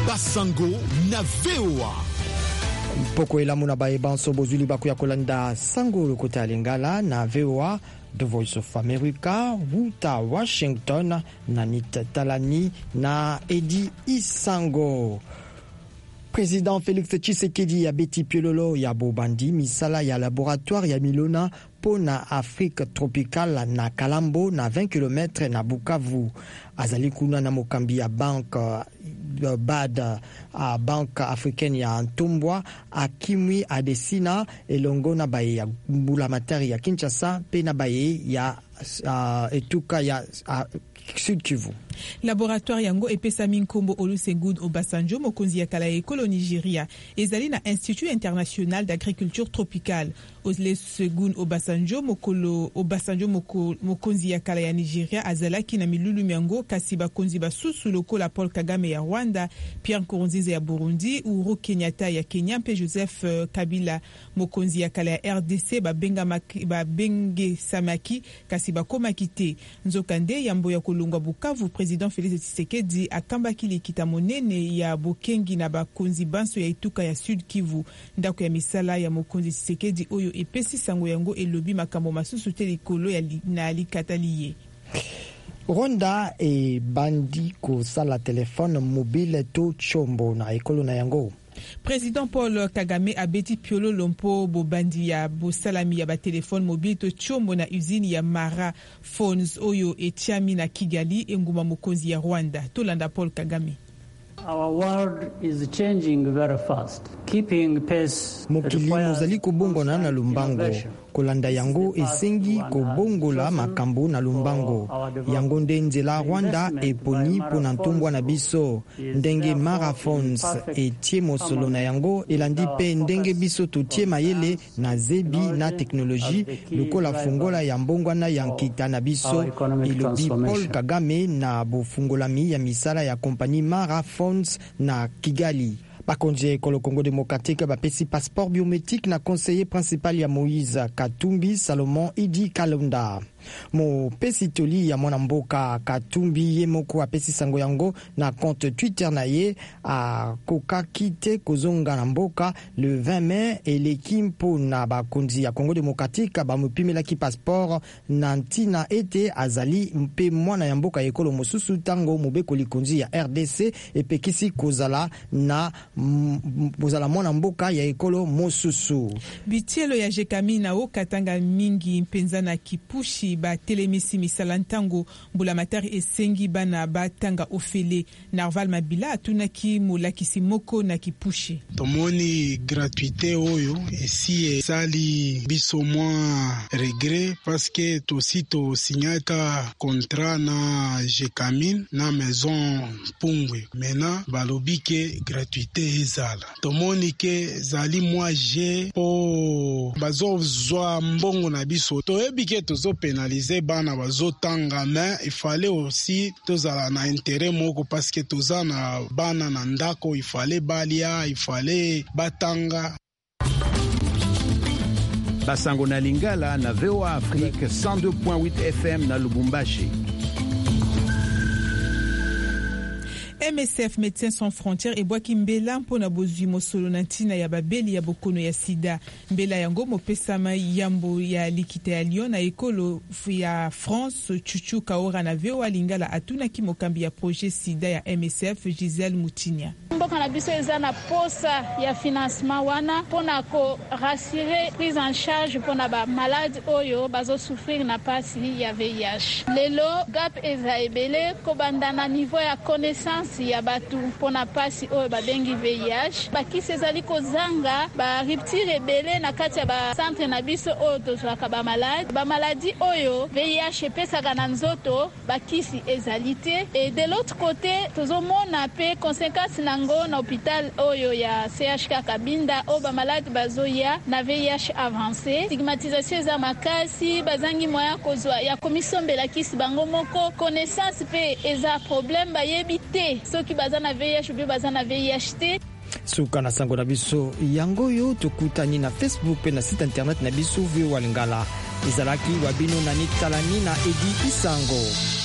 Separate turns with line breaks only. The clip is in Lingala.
Basango na VOA.
Poko elamu na baeba nsobozuli baku ya kolanda sango lokota lingala na VOA, The Voice of America, Wuta Washington, na Nita Talani na Edi Isango. Président Félix Tshisekedi ya beti piololo ya bobandi misala ya laboratoire ya Milona pona Afrique tropicale na Kalambo na 20 km na Bukavu. Azali kuna na mokambi ya banque BAD a banque africaine ya Ntombwa akimwi adesina elongo na baye ya mbulamatari ya Kinshasa pe na baye ya etuka ya Sud Kivu.
Laboratoire yango epesami nkombo Olusegun Obasanjo mokonzi ya kala ekolo Nigeria ezali na Institut International d'Agriculture Tropicale. Olusegun Obasanjo mokolo Obasanjo mokonzi ya kala ya Nigeria azalaki na milulu miango kasi bakonzi basusu lokola Paul Kagame ya Rwanda, Pierre Nkurunziza ya Burundi, Uhuru Kenyatta ya Kenya mpe Joseph Kabila mokonzi ya kala ya RDC babenge samaki kasi bakomaki te. Nzokande yambo ya kolungwa Bukavu, Président Félix Tshisekedi akambaki likita monene ya bokengi na bakonzi banso ya ituka ya Sud Kivu. Ndako ya misala ya mokonzi Tshisekedi oyo epesi sango yango elobi makambo masusu te likolo ya na likataliye.
Rwanda e bandi ko sala telefone mobile to chombo na ekolo na yango.
Président Paul Kagame abeti piolo lompo bobandi ya bosalami ya ba telefone mobile to chombo na usine ya Mara Phones oyo etiami na Kigali enguma mokonzi ya Rwanda. Tolanda Paul Kagame.
Our world is changing very fast. Keeping pace.
Mokili mozali kobongona na lumbango. Kolanda yango esengi kobongola makambo na lumbango. Yango nde nzela Rwanda eponi pona ntombwa na biso. Ndenge Marathons etie mosolo na yango elandi pe ndenge biso totie mayele na zebi na teknoloji lokola fungola ya mbongwana ya nkita na biso. Ilobi Paul Kagame na bofungolami ya misala ya kompani Marathons na Kigali. Bakonje ekolo Congo démocratique bapesi passeport biométrique na conseiller principal ya Moïse Katumbi Salomon Idi Kalonda. Mo pesi toli ya mwana mboka Katumbi ye moko apesi sango yango na compte Twitter na ye a koka kite kozonga na mboka le 20 mai eleki mpo na bakonzi ya Congo démocratique bamopimela ki passeport na ntina ete azali mpe mwana ya mboka ekolo mosusu tango mobekoli konzi ya RDC epekisi kozala na bozala mwana mboka ya ekolo mosusu.
Bitielo ya Jekamina o katanga mingi mpenza na kipushi ba telemisi misala ntango mbulamatari esengi bana batanga ofele. Narval Mabila atunaki molakisi moko na kipushi.
Tomoni gratuité oyo esi sali biso mwa regret parce que tosito signata contrat na Jekamin na maison Pungwe. Mena balobi ke gratuité ezala. Tomoni ke zali mwa je po bazo zwa mbongo na biso. Toyebi ke tozo penaliser bana bazo tanga, mais il fallait aussi tozala na intérêt moko parce que toza na bana na ndako, il fallait balia, il fallait batanga.
Basango na Lingala na VOA Afrique 102.8 FM na Lubumbashi.
MSF Médecins Sans Frontières et Boaki Mbela mpona bozwi mosolo na ntina ya babeli ya bokono ya sida. Mbela yango mopesama yambo ya likita ya Lyon na ekolo ya France Chuchu Kaora na VOA Lingala atunaki mokambi ya projet sida ya MSF Gisèle Moutinia.
Mboka na biso eza na posa ya financement wana pona ko rassurer prise en charge pona ba malade oyo bazo souffrir na pasi ya VIH. Lelo gap eza ebele ko bandana niveau ya connaissance ya batu pona pasi oyo babengi VIH. Bakisi ezali kozanga ba rupture ebele na kati ya ba centre na biso oyo tozwaka ba malade. Ba maladie oyo VIH epesaka na nzoto bakisi ezali te. Et de l'autre côté tozomona pe conséquence nango na hôpital oyo ya CHK Kabinda o ba malade bazoya na VIH avancé. Stigmatisation eza makasi bazangi moya kozwa ya komisombela kisi bango moko connaissance pe eza problème bayebi te soki bazana VIH ou bazana VIH te.
Suka na sango na biso yango yo tokutani na Facebook pe na site internet na biso VOA Lingala. Izalaki wabino na Nitalani na Edi Isango.